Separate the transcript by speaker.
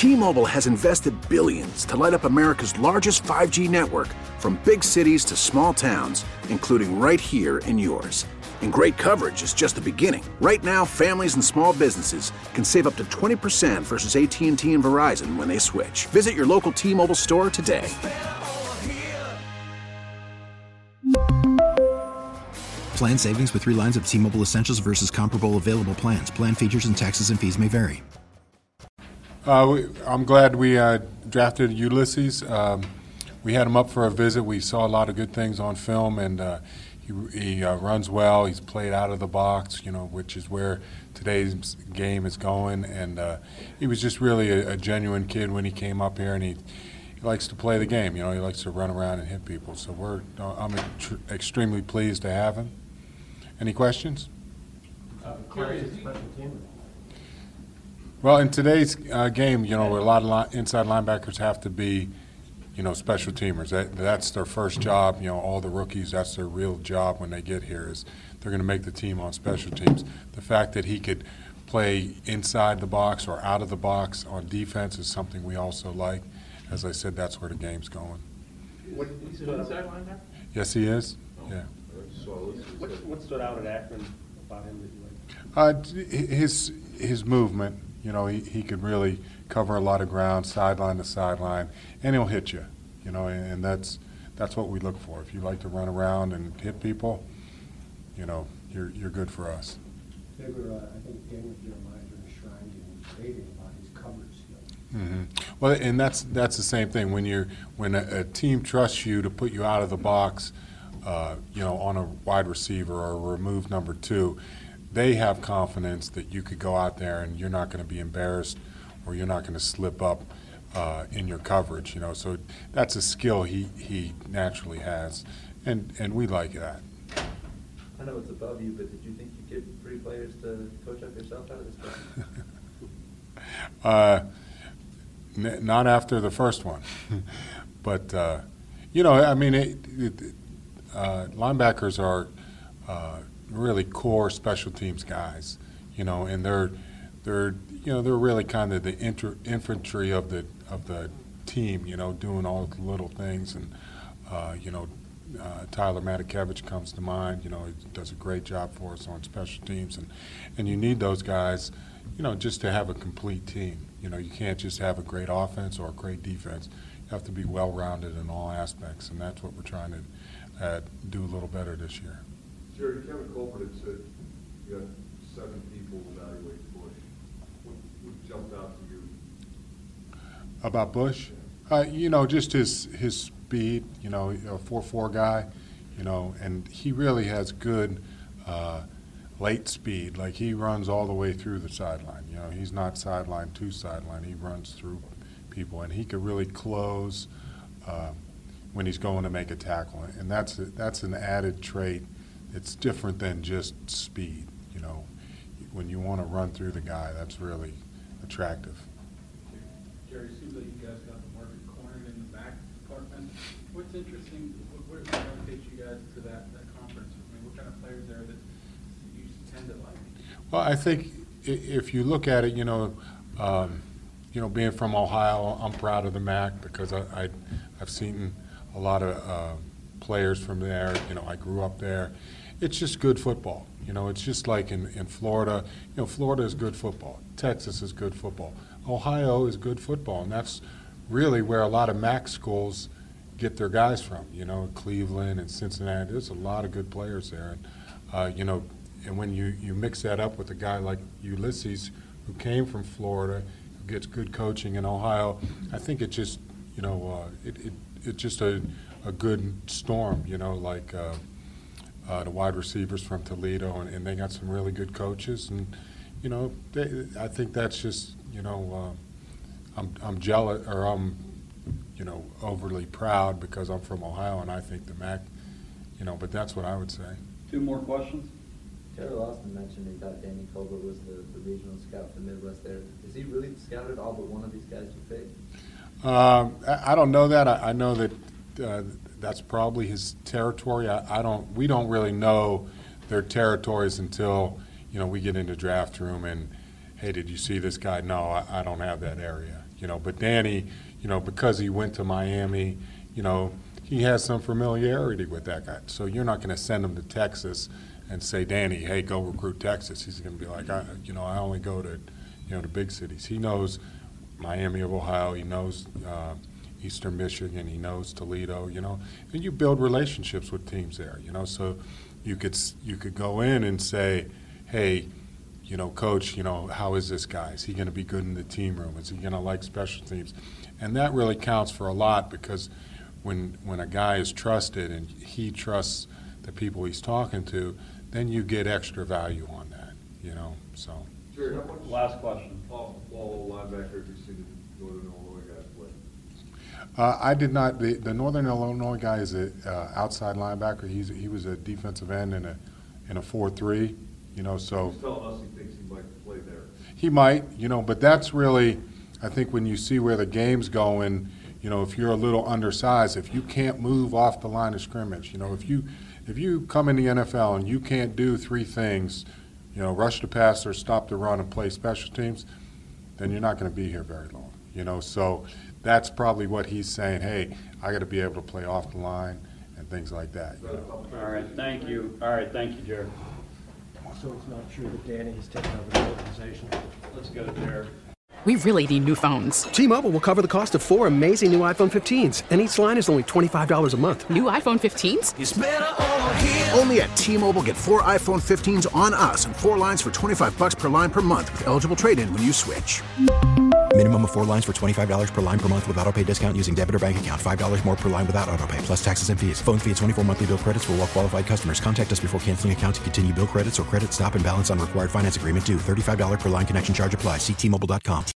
Speaker 1: T-Mobile has invested billions to light up America's largest 5G network, from big cities to small towns, including right here in yours. And great coverage is just the beginning. Right now, families and small businesses can save up to 20% versus AT&T and Verizon when they switch. Visit your local T-Mobile store today.
Speaker 2: Plan savings with 3 lines of T-Mobile Essentials versus comparable available plans. Plan features and taxes and fees may vary.
Speaker 3: I'm glad we drafted Ulysses. We had him up for a visit. We saw a lot of good things on film, and he runs well. He's played out of the box, which is where today's game is going. And he was just really a genuine kid when he came up here, and he likes to play the game. He likes to run around and hit people. So I'm extremely pleased to have him. Any questions? Well, in today's game, where a lot of inside linebackers have to be, special teamers. That's their first job. All the rookies, that's their real job when they get here, is they're going to make the team on special teams. The fact that he could play inside the box or out of the box on defense is something we also like. As I said, that's where the game's going.
Speaker 4: He's an inside linebacker?
Speaker 3: Yes, he is. Yeah.
Speaker 4: What stood out at Akron about him that you like?
Speaker 3: His movement. He could really cover a lot of ground, sideline to sideline, and he'll hit you. And that's what we look for. If you like to run around and hit people, you're good for us.
Speaker 5: They were, I think, Daniel Jeremiah are enshrined in raving about his coverage skills.
Speaker 3: Mm-hmm. Well, and that's the same thing when a team trusts you to put you out of the box, on a wide receiver or remove number 2. They have confidence that you could go out there and you're not going to be embarrassed or you're not going to slip up in your coverage. So that's a skill he naturally has, and we like that.
Speaker 6: I know it's above you, but did you think you get 3 players to coach up yourself out of this game?
Speaker 3: Not after the first one, but linebackers are really core special teams guys, and they're really kind of the infantry of the team, doing all the little things, and Tyler Matakevich comes to mind. He does a great job for us on special teams, and you need those guys, just to have a complete team. You can't just have a great offense or a great defense. You have to be well-rounded in all aspects, and that's what we're trying to do a little better this year.
Speaker 7: Jerry, Kevin Colbert had said you got 7 people evaluate Bush. What jumped out to you?
Speaker 3: About Bush? Just his speed, a 4.4 guy, and he really has good late speed. Like, he runs all the way through the sideline. He's not sideline to sideline. He runs through people, and he could really close when he's going to make a tackle. And that's an added trait. It's different than just speed. When you want to run through the guy, that's really attractive.
Speaker 8: Jerry, it seems like you guys got the market cornered in the back department. What's interesting, what takes you guys to that conference? What kind of players there that you tend to like?
Speaker 3: Well, I think if you look at it, being from Ohio, I'm proud of the MAC because I've seen a lot of players from there. I grew up there. It's just good football. It's just like in Florida. Florida is good football. Texas is good football. Ohio is good football, and that's really where a lot of MAC schools get their guys from. Cleveland and Cincinnati. There's a lot of good players there, and and when you mix that up with a guy like Ulysses, who came from Florida, who gets good coaching in Ohio, I think it just it's just a good storm. The wide receivers from Toledo, and they got some really good coaches, and I think that's just I'm jealous, or I'm overly proud because I'm from Ohio and I think the MAC, but that's what I would say.
Speaker 9: 2 more questions.
Speaker 6: Terry Lawson mentioned he thought Danny Colbert was the regional scout for the Midwest there. Is he really scouted all but one of these guys you picked?
Speaker 3: I don't know that. I know that that's probably his territory. We don't really know their territories until we get into draft room and hey, did you see this guy? No, I don't have that area. But Danny, because he went to Miami, he has some familiarity with that guy. So you're not going to send him to Texas and say, Danny, hey, go recruit Texas. He's going to be like, I only go to, the big cities. He knows Miami of Ohio. He knows Eastern Michigan. He knows Toledo. And you build relationships with teams there. So you could go in and say, hey, coach, how is this guy? Is he going to be good in the team room? Is he going to like special teams? And that really counts for a lot, because when a guy is trusted and he trusts the people he's talking to, then you get extra value on that, so.
Speaker 7: Jerry, how much
Speaker 4: Last question.
Speaker 7: All linebacker have you seen the Northern Illinois guys play?
Speaker 3: I did not. The Northern Illinois guy is an outside linebacker. He was a defensive end in a 4-3, so.
Speaker 7: He's telling us he thinks he might play there.
Speaker 3: He might, but that's really, I think when you see where the game's going, if you're a little undersized, if you can't move off the line of scrimmage, if you come in the NFL and you can't do three things, rush the passer, stop the run, and play special teams, then you're not going to be here very long, So that's probably what he's saying, hey, I got to be able to play off the line and things like that.
Speaker 4: All right, thank you. All right, thank you, Jared.
Speaker 5: So it's not true that Danny has taken over the organization.
Speaker 4: Let's go to Jared.
Speaker 9: We really need new phones.
Speaker 10: T-Mobile will cover the cost of 4 amazing new iPhone 15s, and each line is only $25 a month.
Speaker 9: New iPhone 15s?
Speaker 1: It's better over here. Only at T-Mobile, get 4 iPhone 15s on us and 4 lines for $25 per line per month with eligible trade-in when you switch.
Speaker 2: Minimum of 4 lines for $25 per line per month with autopay discount using debit or bank account. $5 more per line without autopay, plus taxes and fees. Phone fee at 24 monthly bill credits for well-qualified customers. Contact us before canceling account to continue bill credits or credit stop and balance on required finance agreement due. $35 per line connection charge applies. See T-Mobile.com.